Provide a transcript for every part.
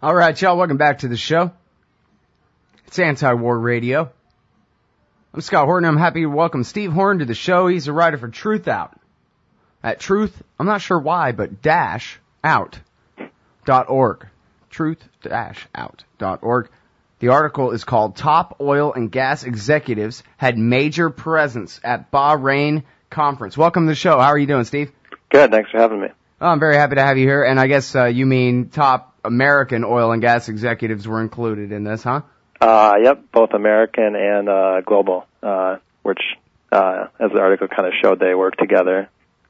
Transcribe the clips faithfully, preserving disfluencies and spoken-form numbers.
All right, y'all, welcome back to the show. It's Anti-War Radio. I'm Scott Horton. I'm happy to welcome Steve Horn to the show. He's a writer for Truth Out. At Truth, I'm not sure why, but dash out dot org. Truth dash out dot org. The article is called Top Oil and Gas Executives Had Major Presence at Bahrain Conference. Welcome to the show. How are you doing, Steve? Good. Thanks for having me. Oh, I'm very happy to have you here. And I guess uh, you mean top American oil and gas executives were included in this, huh? Uh, yep, both American and uh, global, uh, which, uh, as the article kind of showed, they work together.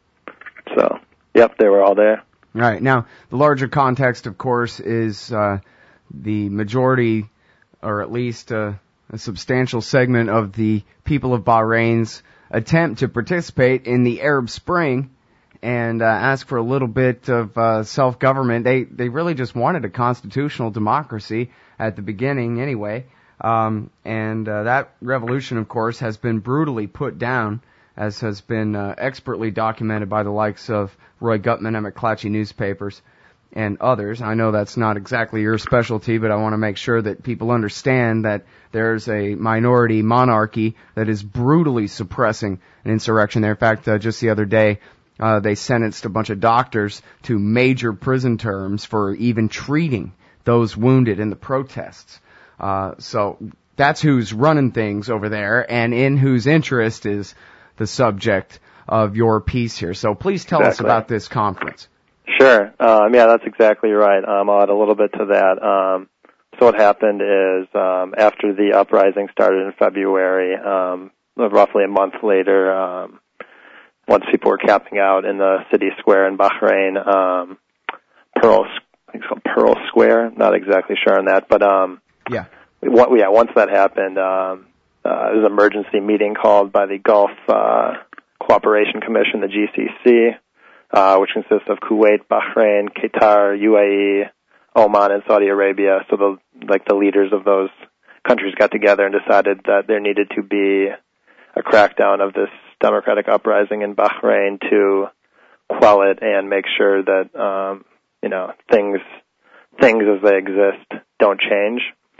So, yep, they were all there. All right. Now, the larger context, of course, is uh, the majority, or at least uh, a substantial segment of the people of Bahrain's attempt to participate in the Arab Spring and uh, ask for a little bit of uh, self-government. They they really just wanted a constitutional democracy at the beginning anyway. Um, and uh, that revolution, of course, has been brutally put down, as has been uh, expertly documented by the likes of Roy Gutman and McClatchy newspapers and others. I know that's not exactly your specialty, but I want to make sure that people understand that there's a minority monarchy that is brutally suppressing an insurrection there. In fact, uh, just the other day, uh, they sentenced a bunch of doctors to major prison terms for even treating those wounded in the protests. Uh, so that's who's running things over there, and in whose interest is the subject of your piece here. So please tell exactly. us about this conference. Sure. Um, yeah, that's exactly right. Um, I'll add a little bit to that. Um, so what happened is um, after the uprising started in February, um, roughly a month later, um, once people were camping out in the city square in Bahrain, um, Pearl, I think it's called Pearl Square. Not exactly sure on that, but um, yeah, what, yeah. Once that happened, um, uh, there was an emergency meeting called by the Gulf uh, Cooperation Commission, the G C C, uh, which consists of Kuwait, Bahrain, Qatar, U A E, Oman, and Saudi Arabia. So the like the leaders of those countries got together and decided that there needed to be a crackdown of this democratic uprising in Bahrain to quell it and make sure that um, you know things things as they exist don't change.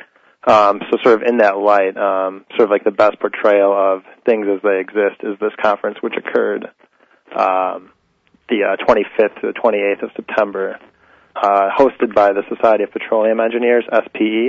Um, so sort of in that light, um, sort of like the best portrayal of things as they exist is this conference, which occurred um, the uh, twenty-fifth to the twenty-eighth of September, uh, hosted by the Society of Petroleum Engineers, S P E,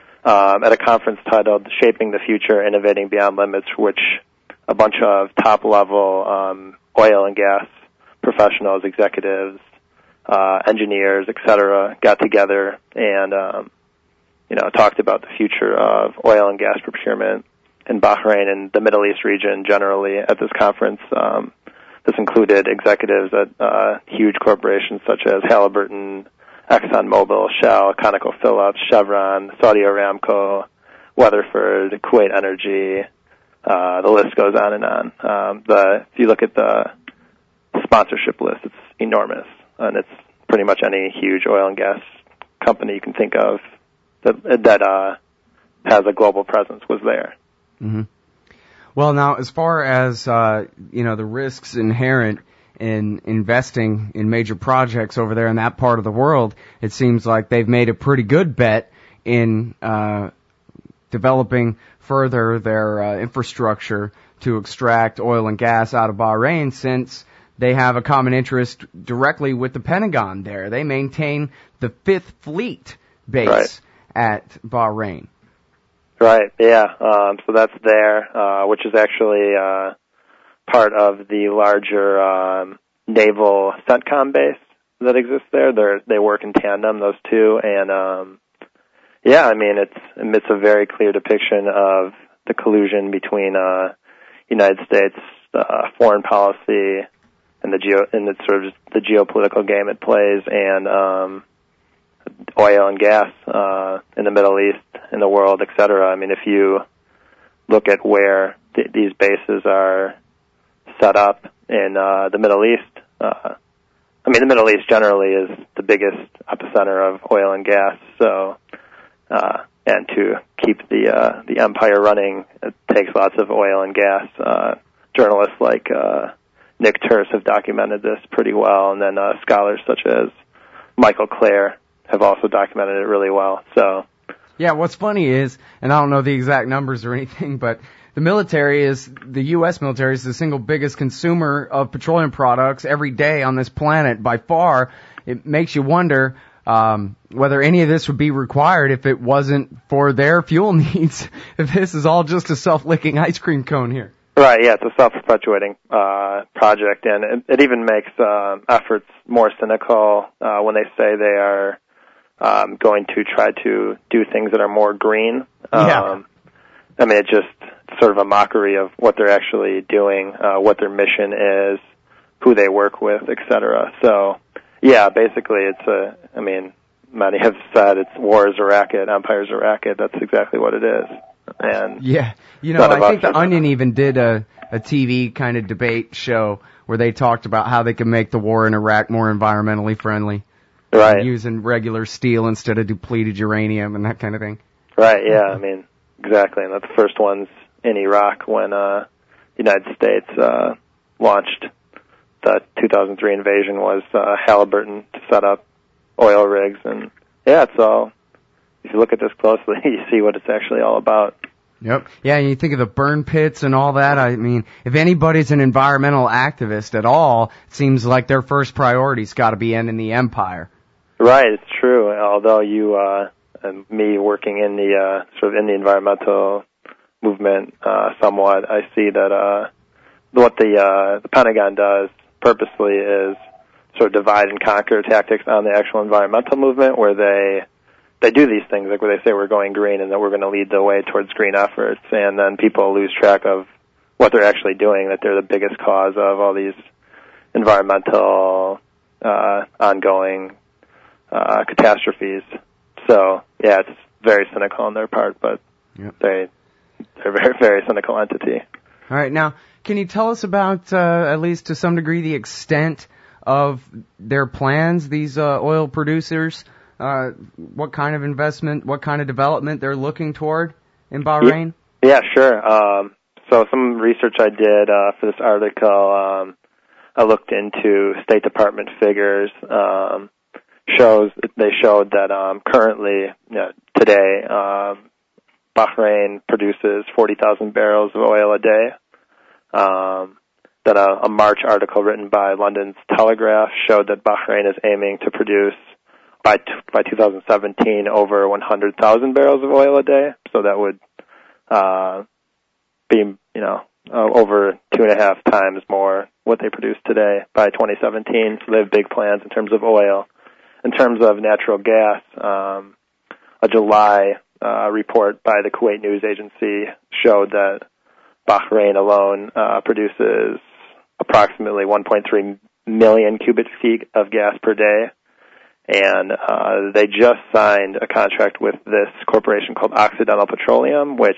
um, at a conference titled Shaping the Future, Innovating Beyond Limits, which a bunch of top-level um, oil and gas professionals, executives, uh, engineers, et cetera, got together and um, you know, talked about the future of oil and gas procurement in Bahrain and the Middle East region generally at this conference. Um, this included executives at uh, huge corporations such as Halliburton, ExxonMobil, Shell, ConocoPhillips, Chevron, Saudi Aramco, Weatherford, Kuwait Energy. Uh, the list goes on and on. Um, the, if you look at the sponsorship list, it's enormous, and it's pretty much any huge oil and gas company you can think of that, that uh, has a global presence was there. Mm-hmm. Well, now, as far as, uh, you know, the risks inherent in investing in major projects over there in that part of the world, it seems like they've made a pretty good bet in uh, developing further their uh, infrastructure to extract oil and gas out of Bahrain, since they have a common interest directly with the Pentagon there. They maintain the Fifth Fleet base right. at Bahrain. Right, yeah. Um, so that's there, uh, which is actually uh, part of the larger um, naval CENTCOM base that exists there. They're, they work in tandem, those two, and um, yeah, I mean, it's it's a very clear depiction of the collusion between uh, United States uh, foreign policy and the geo and the sort of the geopolitical game it plays, and um, oil and gas uh, in the Middle East, in the world, et cetera. I mean, if you look at where th- these bases are set up in uh, the Middle East, uh, I mean, the Middle East generally is the biggest epicenter of oil and gas, so. Uh, and to keep the uh, the empire running, it takes lots of oil and gas. Uh, journalists like uh, Nick Turse have documented this pretty well, and then uh, scholars such as Michael Clare have also documented it really well. So, yeah, what's funny is, and I don't know the exact numbers or anything, but the military is, the U S military is the single biggest consumer of petroleum products every day on this planet by far. It makes you wonder um, whether any of this would be required if it wasn't for their fuel needs, if this is all just a self-licking ice cream cone here. Right, yeah, it's a self-perpetuating uh, project, and it, it even makes uh, efforts more cynical uh, when they say they are um, going to try to do things that are more green. Um, yeah. I mean, it's just sort of a mockery of what they're actually doing, uh, what their mission is, who they work with, et cetera. So, yeah, basically it's a, I mean, many have said it's war is a racket, empire's a racket. That's exactly what it is. And yeah, you know, I think The Onion even did a, a T V kind of debate show where they talked about how they could make the war in Iraq more environmentally friendly. Right. Using regular steel instead of depleted uranium and that kind of thing. Right, yeah, I mean, exactly. And the first ones in Iraq when uh, the United States uh, launched the two thousand three invasion was uh, Halliburton to set up oil rigs. And, yeah, it's all, if you look at this closely, you see what it's actually all about. Yep. Yeah, and you think of the burn pits and all that. I mean, if anybody's an environmental activist at all, it seems like their first priority's got to be ending the empire. Right, it's true. Although you, uh, and me working in the, uh, sort of in the environmental movement, uh, somewhat, I see that, uh, what the, uh, the Pentagon does purposely is sort of divide and conquer tactics on the actual environmental movement where they, they do these things, like where they say we're going green and that we're going to lead the way towards green efforts, and then people lose track of what they're actually doing, that they're the biggest cause of all these environmental, uh, ongoing, uh, catastrophes. So, yeah, it's very cynical on their part, but yep. they, they're a very, very cynical entity. All right, now, can you tell us about, uh, at least to some degree, the extent of their plans, these uh, oil producers? Uh, what kind of investment, what kind of development they're looking toward in Bahrain? Yeah, yeah sure. Um, so some research I did uh, for this article, um, I looked into State Department figures. Um, shows they showed that um, currently, you know, today, um, Bahrain produces forty thousand barrels of oil a day. Um, then a, a March article written by London's Telegraph showed that Bahrain is aiming to produce by t- by two thousand seventeen over one hundred thousand barrels of oil a day. So that would uh, be, you know, uh, over two and a half times more what they produce today by twenty seventeen. So they have big plans in terms of oil. In terms of natural gas, um, a July uh, report by the Kuwait News Agency showed that Bahrain alone uh, produces approximately one point three million cubic feet of gas per day. And uh, they just signed a contract with this corporation called Occidental Petroleum, which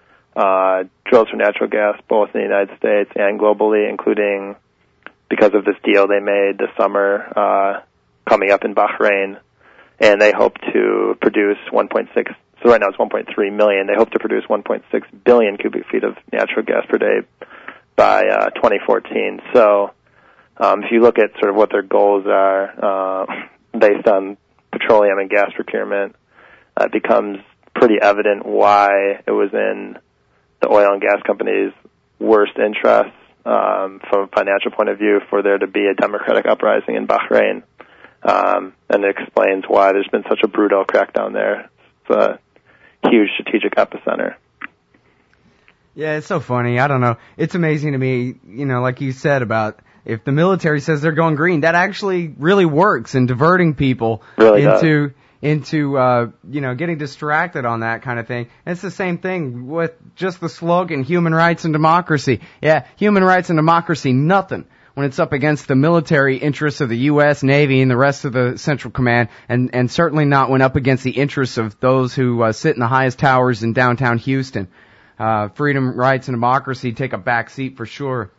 uh, drills for natural gas both in the United States and globally, including because of this deal they made this summer uh, coming up in Bahrain. And they hope to produce one point six, so right now it's one point three million. They hope to produce one point six billion cubic feet of natural gas per day by uh, twenty fourteen. So um, if you look at sort of what their goals are, uh, based on petroleum and gas procurement, uh, it becomes pretty evident why it was in the oil and gas companies' worst interests um, from a financial point of view for there to be a democratic uprising in Bahrain. Um, and it explains why there's been such a brutal crackdown there. It's a huge strategic epicenter. Yeah, it's so funny. I don't know. It's amazing to me, you know, like you said about if the military says they're going green, that actually really works in diverting people really into does. into uh, you know, getting distracted on that kind of thing. And it's the same thing with just the slogan, human rights and democracy. Yeah, human rights and democracy, nothing when it's up against the military interests of the U S Navy and the rest of the Central Command, and, and certainly not when up against the interests of those who uh, sit in the highest towers in downtown Houston. Uh, freedom, rights, and democracy take a back seat for sure.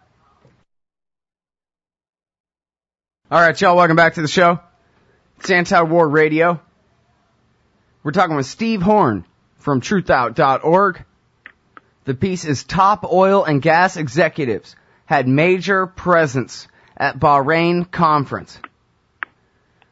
All right, y'all, welcome back to the show. It's Anti-War Radio. We're talking with Steve Horn from truth out dot org. The piece is Top Oil and Gas Executives Had Major Presence at Bahrain Conference.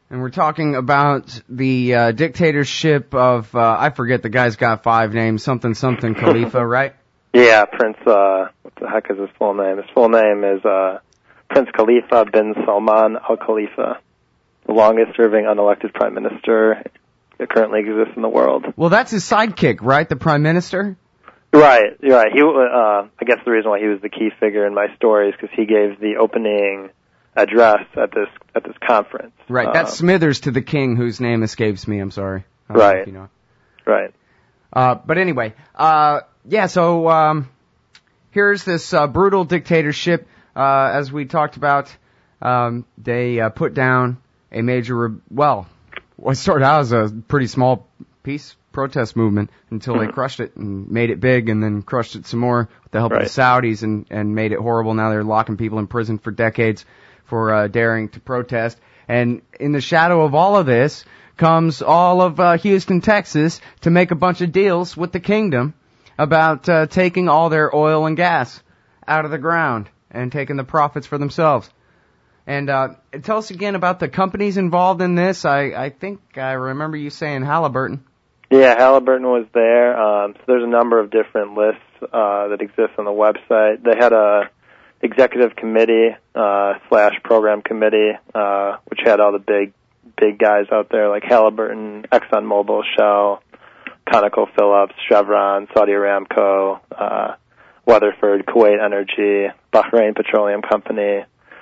And we're talking about the uh, dictatorship of, uh, I forget, the guy's got five names, something, something Khalifa, right? Yeah, Prince, uh, what the heck is his full name? His full name is uh, Prince Khalifa bin Salman Al Khalifa, the longest-serving unelected prime minister that currently exists in the world. Well, that's his sidekick, right? The prime minister? Right, you're right. He, uh, I guess the reason why he was the key figure in my story is because he gave the opening address at this at this conference. Right, that's uh, Smithers to the king, whose name escapes me. I'm sorry. Right. You know. Right. Uh, but anyway, uh, yeah. So um, here's this uh, brutal dictatorship. Uh, as we talked about, um, they uh, put down a major. Re- well, what started out as a pretty small peace protest movement until mm-hmm. they crushed it and made it big, and then crushed it some more with the help right. of the Saudis, and and made it horrible. Now they're locking people in prison for decades for uh, daring to protest. And in the shadow of all of this comes all of uh, Houston, Texas, to make a bunch of deals with the kingdom about uh, taking all their oil and gas out of the ground and taking the profits for themselves. And uh, tell us again about the companies involved in this. I, I think I remember you saying Halliburton. Yeah, Halliburton was there. Um, so there's a number of different lists uh, that exist on the website. They had a executive committee uh, slash program committee, uh, which had all the big big guys out there like Halliburton, ExxonMobil, Shell, ConocoPhillips, Chevron, Saudi Aramco, uh, Weatherford, Kuwait Energy, Bahrain Petroleum Company.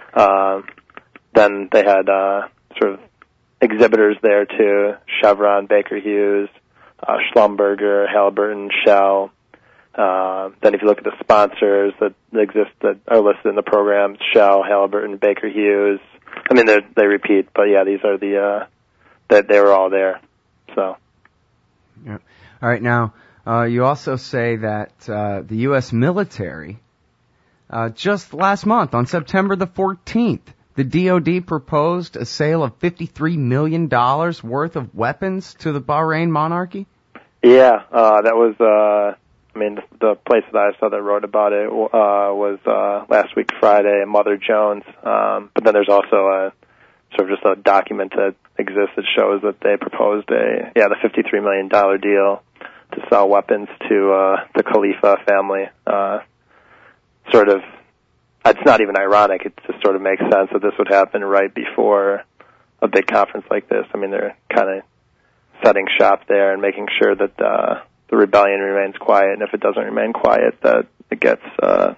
Um, then they had uh, sort of exhibitors there too: Chevron, Baker Hughes, uh, Schlumberger, Halliburton, Shell. Uh, then if you look at the sponsors that exist that are listed in the program, Shell, Halliburton, Baker Hughes. I mean, they they repeat, but yeah, these are the, uh, that they were all there, so. Yeah. All right, now, uh, you also say that, uh, the U S military, uh, just last month, on September the fourteenth, the D O D proposed a sale of fifty-three million dollars worth of weapons to the Bahrain monarchy? Yeah, uh, that was, uh, I mean, the place that I saw that wrote about it uh, was uh, last week Friday, Mother Jones. Um, but then there's also a sort of just a document that exists that shows that they proposed a yeah the fifty-three million dollars deal to sell weapons to uh, the Khalifa family. Uh, sort of, it's not even ironic. It just sort of makes sense that this would happen right before a big conference like this. I mean, they're kind of setting shop there and making sure that uh, the rebellion remains quiet, and if it doesn't remain quiet, that it gets uh,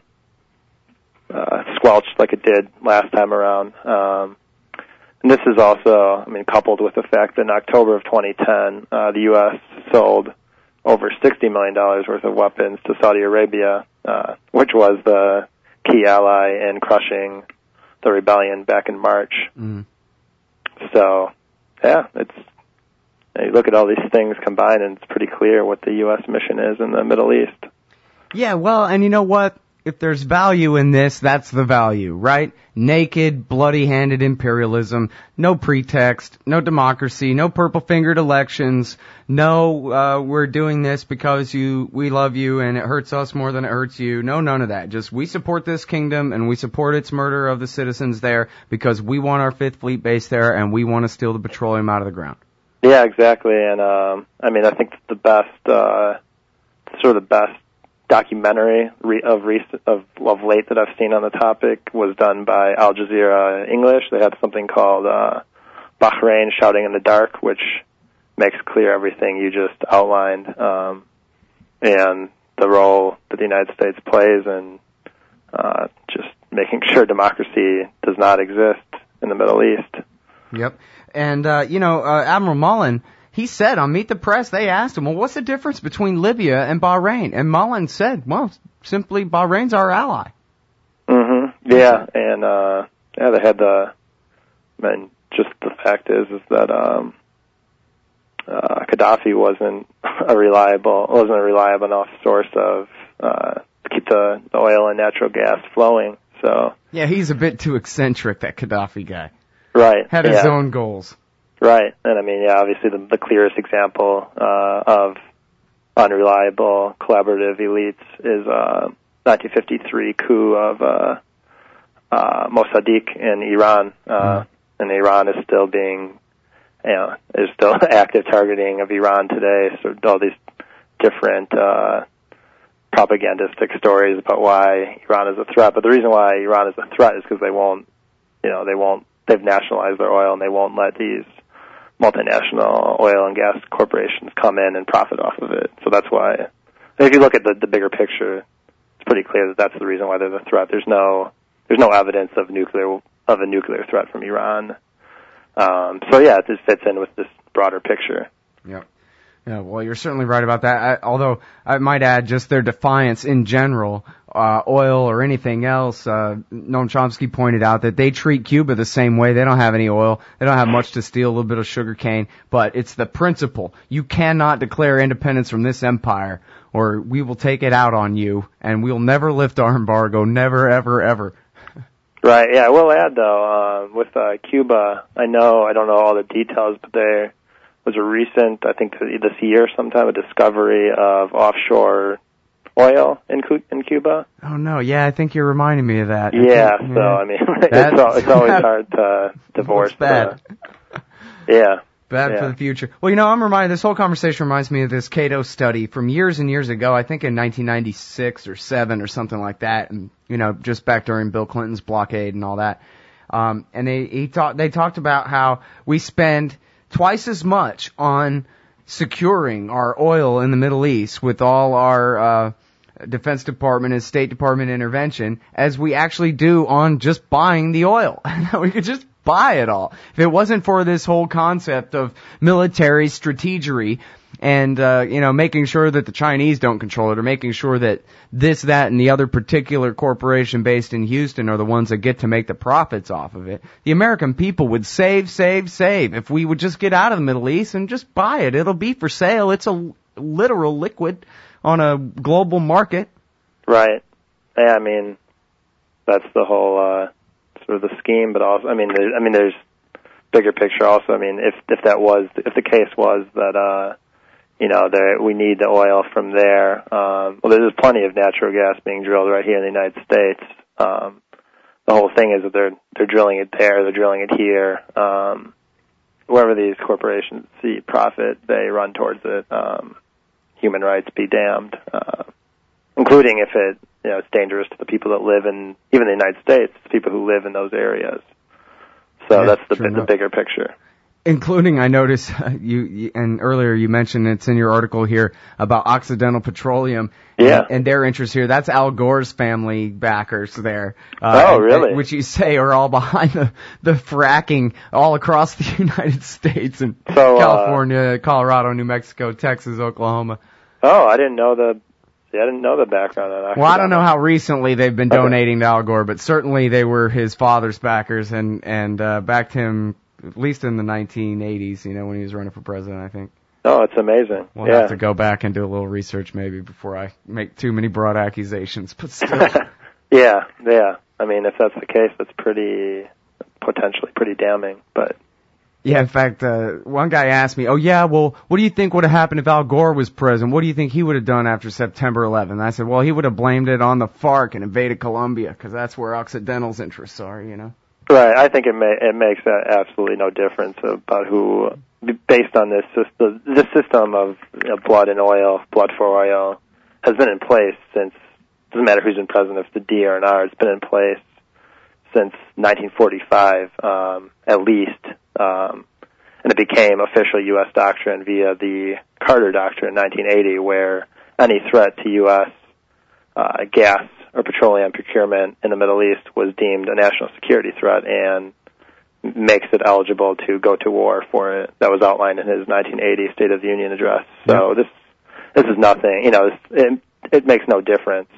uh, squelched like it did last time around. Um, and this is also, I mean, coupled with the fact that in October of twenty ten, uh, the U S sold over sixty million dollars worth of weapons to Saudi Arabia, uh, which was the key ally in crushing the rebellion back in March. Mm. So, yeah, it's you look at all these things combined, and it's pretty clear what the U S mission is in the Middle East. Yeah, well, and you know what? If there's value in this, that's the value, right? Naked, bloody-handed imperialism, no pretext, no democracy, no purple-fingered elections, no, uh, we're doing this because you, we love you and it hurts us more than it hurts you. No, none of that. Just we support this kingdom and we support its murder of the citizens there because we want our Fifth Fleet base there and we want to steal the petroleum out of the ground. Yeah, exactly. And, um, I mean, I think the best, uh, sort of the best documentary re- of recent, of, of late that I've seen on the topic was done by Al Jazeera English. They had something called, uh, Bahrain Shouting in the Dark, which makes clear everything you just outlined, um, and the role that the United States plays in, uh, just making sure democracy does not exist in the Middle East. Yep. And, uh, you know, uh, Admiral Mullen, he said on Meet the Press, they asked him, well, what's the difference between Libya and Bahrain? And Mullen said, well, simply Bahrain's our ally. Mm-hmm. Yeah, and, uh, yeah, they had the, I mean, just the fact is, is that, um, uh, Gaddafi wasn't a reliable, wasn't a reliable enough source of, uh, to keep the, the oil and natural gas flowing, so. Yeah, he's a bit too eccentric, that Gaddafi guy. Right. Had his yeah. own goals. Right, and I mean, yeah, obviously the, the clearest example uh, of unreliable collaborative elites is uh, nineteen fifty-three coup of uh, uh, Mossadegh in Iran, uh, mm. and Iran is still being you know, there's still active targeting of Iran today. So all these different uh, propagandistic stories about why Iran is a threat. But the reason why Iran is a threat is because they won't, you know, they won't. They've nationalized their oil, and they won't let these multinational oil and gas corporations come in and profit off of it. So that's why. If you look at the, the bigger picture, it's pretty clear that that's the reason why there's a threat. There's no there's no evidence of nuclear of a nuclear threat from Iran. Um, so yeah, it just fits in with this broader picture. Yep. Yeah, well, you're certainly right about that. I, although I might add, just their defiance in general, uh, oil or anything else. Uh, Noam Chomsky pointed out that they treat Cuba the same way. They don't have any oil. They don't have much to steal, a little bit of sugar cane. But it's the principle. You cannot declare independence from this empire, or we will take it out on you, and we'll never lift our embargo. Never, ever, ever. Right. Yeah. I will add though, uh, with uh, Cuba, I know I don't know all the details, but there was a recent, I think this year sometime, a discovery of offshore oil in in Cuba. Oh no, yeah, I think you're reminding me of that. Yeah, think, so yeah. I mean, it's, al- it's always hard to divorce. Bad. The, yeah. Bad yeah. for the future. Well, you know, I'm reminded, this whole conversation reminds me of this Cato study from years and years ago, I think in nineteen ninety-six or seven or something like that, and, you know, just back during Bill Clinton's blockade and all that. Um, and they, he talked, they talked about how we spend twice as much on securing our oil in the Middle East with all our, uh, Defense Department and State Department intervention as we actually do on just buying the oil. We could just buy it all. If it wasn't for this whole concept of military strategery and, uh, you know, making sure that the Chinese don't control it, or making sure that this, that, and the other particular corporation based in Houston are the ones that get to make the profits off of it, the American people would save, save, save if we would just get out of the Middle East and just buy it. It'll be for sale. It's a literal liquid on a global market. Right. Yeah, I mean, that's the whole, uh, sort of the scheme, but also, I mean, there, I mean, there's bigger picture also. I mean, if, if that was, if the case was that, uh, you know, there, we need the oil from there, um, well, there's plenty of natural gas being drilled right here in the United States. Um, the whole thing is that they're, they're drilling it there, they're drilling it here. Um, wherever these corporations see profit, they run towards it. Um, human rights be damned, uh, including if it, you know, it's dangerous to the people that live in, even the United States, the people who live in those areas. So yeah, that's the, the bigger picture. Including, I noticed, uh, you, you, and earlier you mentioned, it's in your article here, about Occidental Petroleum. Yeah. And, and their interest here. That's Al Gore's family backers there. Uh, oh, and, really? Which you say are all behind the, the fracking all across the United States and so, California, uh, Colorado, New Mexico, Texas, Oklahoma. Oh, I didn't know the, see, I didn't know the background on Occidental. Well, I don't know how recently they've been donating okay. to Al Gore, but certainly they were his father's backers and, and, uh, backed him at least in the nineteen eighties, you know, when he was running for president, I think. Oh, it's amazing. We'll yeah. have to go back and do a little research maybe before I make too many broad accusations, but still. yeah, yeah. I mean, if that's the case, that's pretty, potentially pretty damning, but. Yeah, in fact, uh, one guy asked me, oh yeah, well, what do you think would have happened if Al Gore was president? What do you think he would have done after September eleventh? And I said, well, he would have blamed it on the FARC and invaded Colombia, because that's where Occidental's interests are, you know? Right. I think it may, it makes absolutely no difference about who, based on this system, this system of you know, blood and oil, blood for oil, has been in place since, doesn't matter who's been president, if it's a D or an R, it's been in place since nineteen forty-five, um, at least, um, and it became official U S doctrine via the Carter Doctrine in nineteen eighty, where any threat to U S uh, gas or petroleum procurement in the Middle East was deemed a national security threat and makes it eligible to go to war for it. That was outlined in his nineteen eighty State of the Union address. So this this is nothing, you know, it, it makes no difference.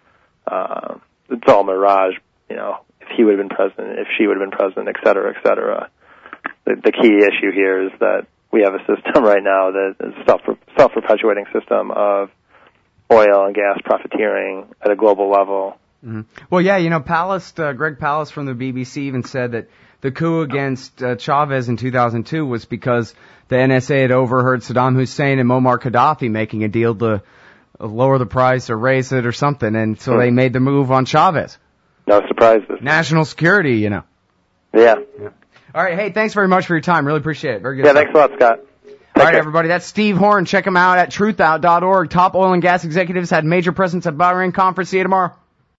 Uh, it's all mirage, you know, if he would have been president, if she would have been president, et cetera, et cetera. The, the key issue here is that we have a system right now that is a self, self-perpetuating system of oil and gas profiteering at a global level. Mm-hmm. Well, yeah, you know, Palast, uh, Greg Palast from the B B C even said that the coup against uh, Chavez in two thousand two was because the N S A had overheard Saddam Hussein and Muammar Gaddafi making a deal to lower the price or raise it or something, and so hmm. they made the move on Chavez. No surprises. National security, you know. Yeah. yeah. All right. Hey, thanks very much for your time. Really appreciate it. Very good. Yeah, stuff. thanks a lot, Scott. Take All right, care. everybody. That's Steve Horn. Check him out at truth out dot org. Top oil and gas executives had major presence at Bahrain conference. See you tomorrow.